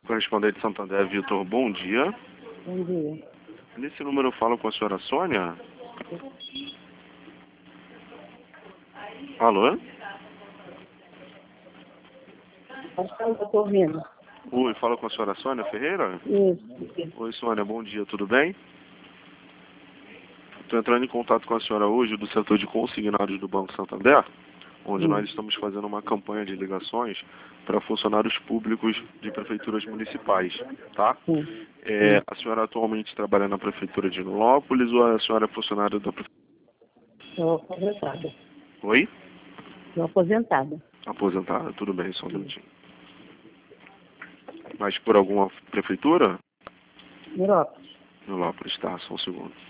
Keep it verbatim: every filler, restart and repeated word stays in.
Correspondente Santander, Vitor, bom dia. Bom dia. Nesse número eu falo com a senhora Sônia? Alô? Acho que eu estou ouvindo. Oi, fala com a senhora Sônia Ferreira? Isso. Oi, Sônia, bom dia, tudo bem? Estou entrando em contato com a senhora hoje do setor de consignados do Banco Santander, onde Sim. nós estamos fazendo uma campanha de ligações para funcionários públicos de prefeituras municipais, tá? Sim. É, Sim. a senhora atualmente trabalha na prefeitura de Nilópolis ou a senhora é funcionária da prefeitura? Estou aposentada. Oi? Estou aposentada. Aposentada, tudo bem, só um minutinho. Mas por alguma prefeitura? Europa. Nilópolis, tá, só um segundo.